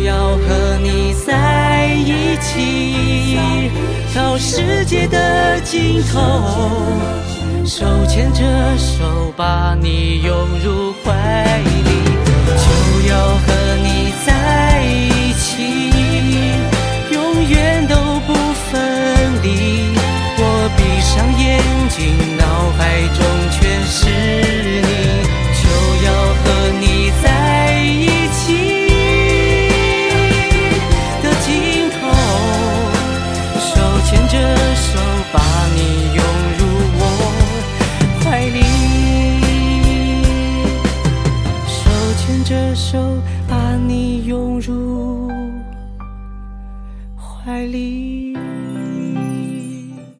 要和你在一起，到世界的尽头，手牵着手把你拥入怀里，就要和你在一起，永远都不分离。我闭上眼睛，脑海中全是你，就要和你在一起的尽头，手牵着手把你拥入我怀里，手牵着手